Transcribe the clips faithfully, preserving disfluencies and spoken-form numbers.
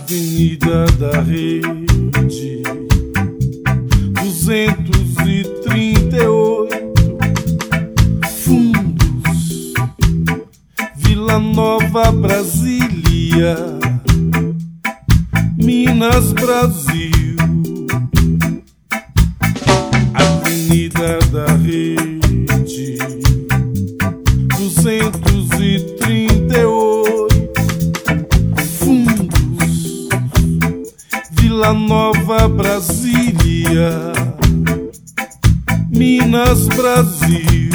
Avenida da Rede, duzentos e trinta e oito, Fundos, Vila Nova, Brasília, Minas, Brasil. Avenida da Rede, duzentos e trinta e oito, Fundos, Vila Nova, Brasília, Minas, Brasil.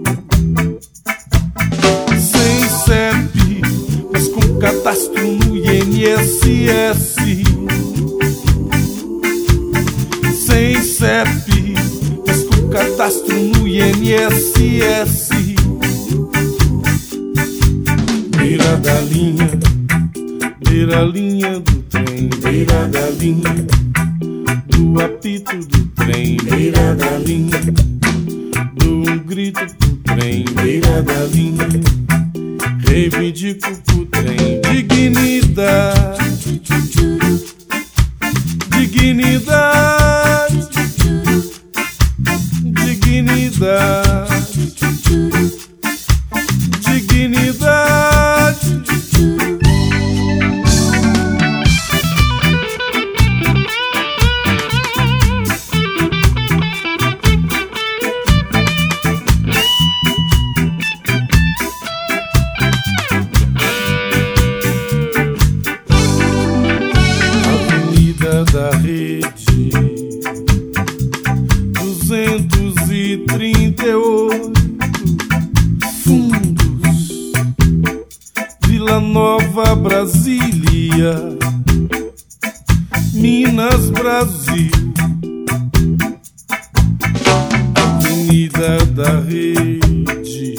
Sem C E P, mas com cadastro no I N S S. Sem C E P, mas com cadastro no I N S S. Beira da linha, beira a linha do trem, beira da linha do apito do trem, beira da linha, dou um grito pro trem, beira da linha, reivindico pro trem. Dignidade, dignidade, dignidade, dignidade. Avenida da Rede, duzentos e trinta e oito, Fundos, Vila Nova, Brasília, Minas, Brasil. Avenida da Rede,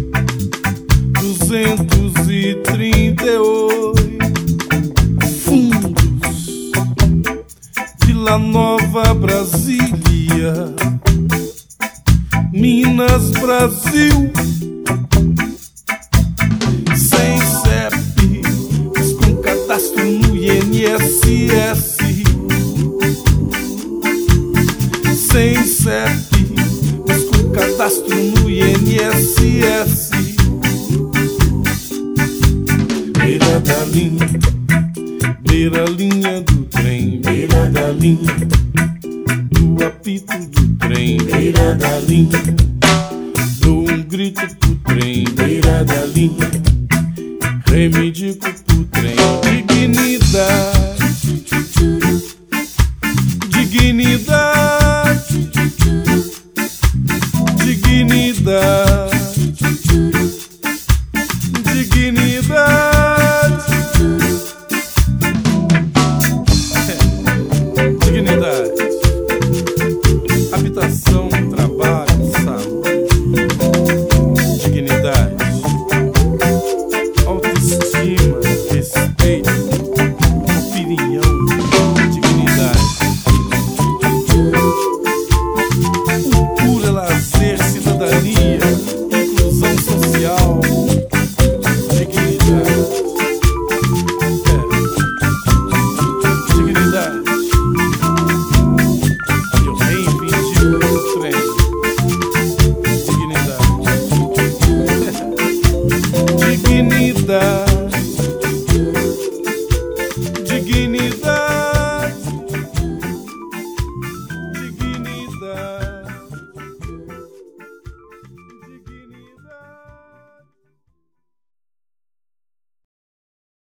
duzentos e trinta e oito, Fundos, Vila Nova, Brasília, Minas, Brasil. Sem C E P, mas com cadastro no I N S S. Sem C E P, mas com cadastro no I N S S. Beira da linha, beira a linha do trem, beira da linha do apito do trem, beira da linha, dou um grito pro trem, beira da linha, reivindico pro trem. Dignidade,